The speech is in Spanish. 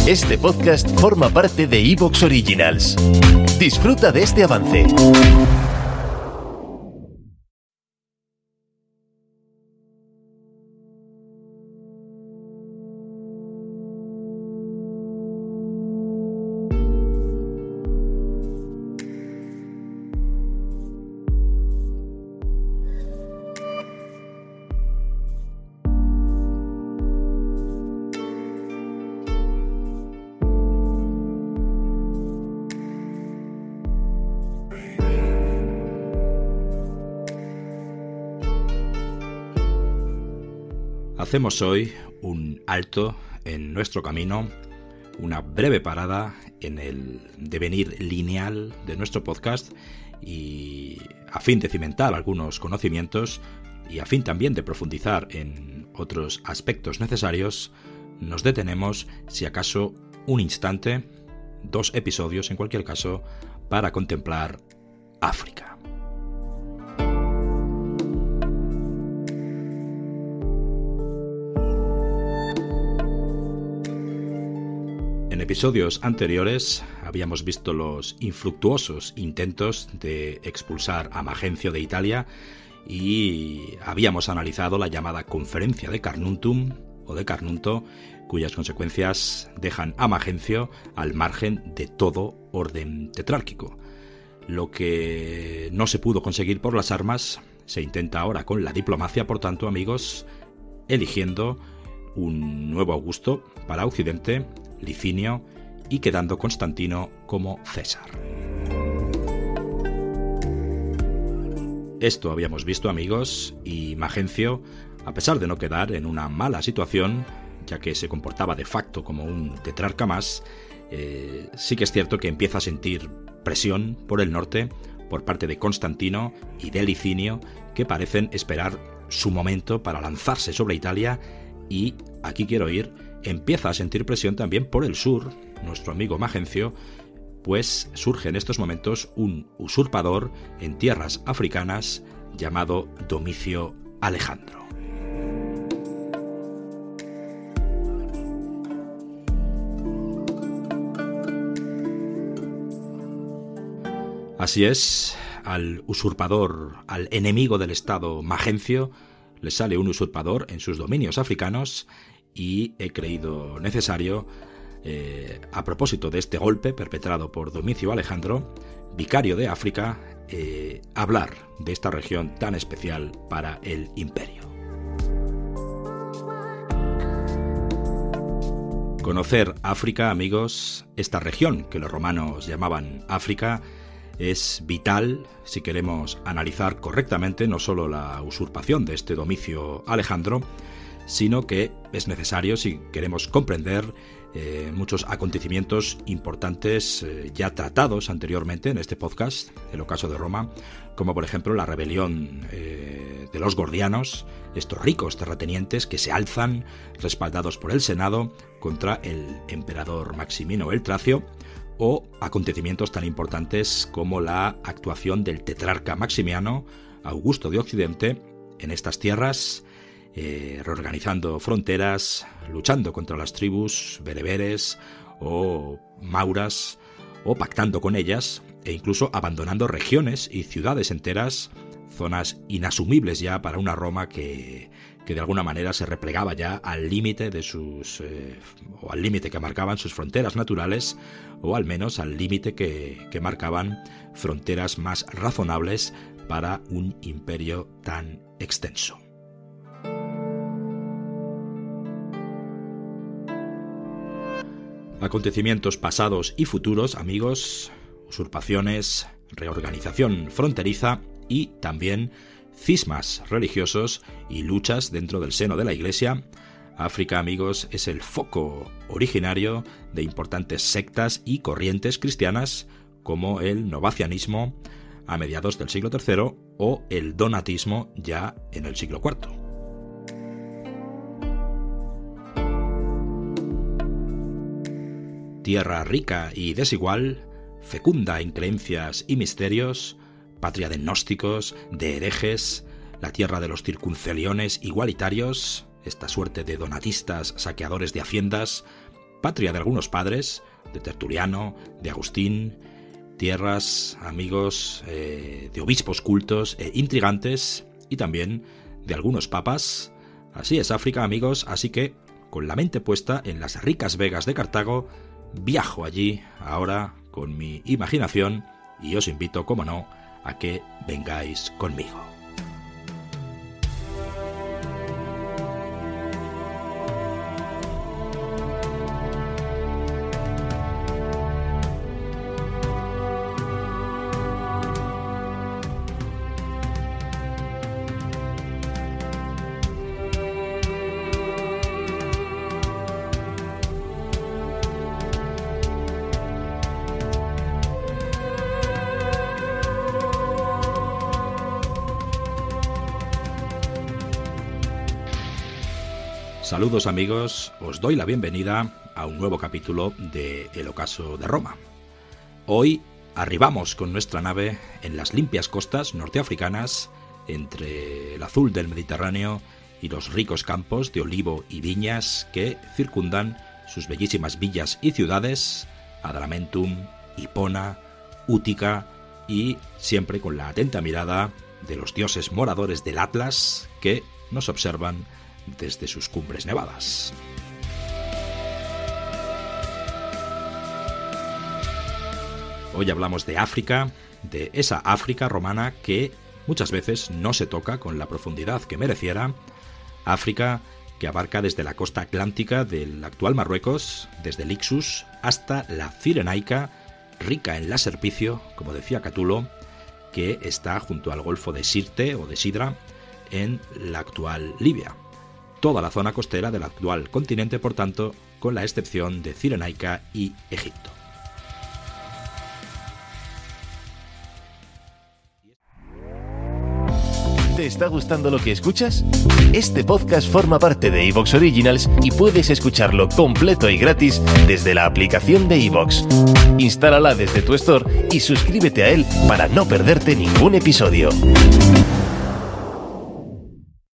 Este podcast forma parte de Evox Originals. Disfruta de este avance. Hacemos hoy un alto en nuestro camino, una breve parada en el devenir lineal de nuestro podcast y a fin de cimentar algunos conocimientos y a fin también de profundizar en otros aspectos necesarios, nos detenemos, si acaso, un instante, 2 episodios en cualquier caso, para contemplar África. En episodios anteriores habíamos visto los infructuosos intentos de expulsar a Magencio de Italia y habíamos analizado la llamada Conferencia de Carnuntum o de Carnunto, cuyas consecuencias dejan a Magencio al margen de todo orden tetrárquico. Lo que no se pudo conseguir por las armas se intenta ahora con la diplomacia, por tanto, amigos, eligiendo un nuevo Augusto para Occidente, Licinio, y quedando Constantino como César. Esto habíamos visto, amigos, y Magencio, a pesar de no quedar en una mala situación, ya que se comportaba de facto como un tetrarca más, sí que es cierto que empieza a sentir presión por el norte por parte de Constantino y de Licinio, que parecen esperar su momento para lanzarse sobre Italia, y aquí quiero ir. Empieza a sentir presión también por el sur, nuestro amigo Magencio, pues surge en estos momentos un usurpador en tierras africanas llamado Domicio Alejandro. Así es, al usurpador, al enemigo del Estado Magencio, le sale un usurpador en sus dominios africanos, y he creído necesario, a propósito de este golpe perpetrado por Domicio Alejandro, vicario de África, hablar de esta región tan especial para el imperio. Conocer África, amigos, esta región que los romanos llamaban África, es vital si queremos analizar correctamente no solo la usurpación de este Domicio Alejandro, sino que es necesario si queremos comprender muchos acontecimientos importantes ya tratados anteriormente en este podcast, el ocaso de Roma, como por ejemplo la rebelión de los gordianos, estos ricos terratenientes que se alzan, respaldados por el Senado, contra el emperador Maximino el Tracio, o acontecimientos tan importantes como la actuación del tetrarca Maximiano, Augusto de Occidente, en estas tierras, reorganizando fronteras, luchando contra las tribus bereberes o mauras, o pactando con ellas, e incluso abandonando regiones y ciudades enteras, zonas inasumibles ya para una Roma que de alguna manera se replegaba ya al límite de sus o al límite que marcaban sus fronteras naturales, o al menos al límite que marcaban fronteras más razonables para un imperio tan extenso. Acontecimientos pasados y futuros, amigos, usurpaciones, reorganización fronteriza y también cismas religiosos y luchas dentro del seno de la Iglesia. África, amigos, es el foco originario de importantes sectas y corrientes cristianas como el novacianismo a mediados del siglo III o el donatismo ya en el siglo IV. Tierra rica y desigual, fecunda en creencias y misterios, patria de gnósticos, de herejes, la tierra de los circunceliones igualitarios, esta suerte de donatistas saqueadores de haciendas, patria de algunos padres, de Tertuliano, de Agustín, tierras, amigos, de obispos cultos e intrigantes y también de algunos papas. Así es África, amigos, así que con la mente puesta en las ricas vegas de Cartago, viajo allí ahora con mi imaginación y os invito, como no, a que vengáis conmigo. Saludos amigos, os doy la bienvenida a un nuevo capítulo de El Ocaso de Roma. Hoy arribamos con nuestra nave en las limpias costas norteafricanas, entre el azul del Mediterráneo y los ricos campos de olivo y viñas que circundan sus bellísimas villas y ciudades, Adramentum, Hipona, Útica, y siempre con la atenta mirada de los dioses moradores del Atlas que nos observan desde sus cumbres nevadas. Hoy hablamos de África, de esa África romana que muchas veces no se toca con la profundidad que mereciera. África que abarca desde la costa atlántica del actual Marruecos, desde el Ixus hasta la Cirenaica, rica en la Serpicio, como decía Catulo, que está junto al golfo de Sirte o de Sidra en la actual Libia. Toda la zona costera del actual continente, por tanto, con la excepción de Cirenaica y Egipto. ¿Te está gustando lo que escuchas? Este podcast forma parte de Evox Originals y puedes escucharlo completo y gratis desde la aplicación de Evox. Instálala desde tu store y suscríbete a él para no perderte ningún episodio.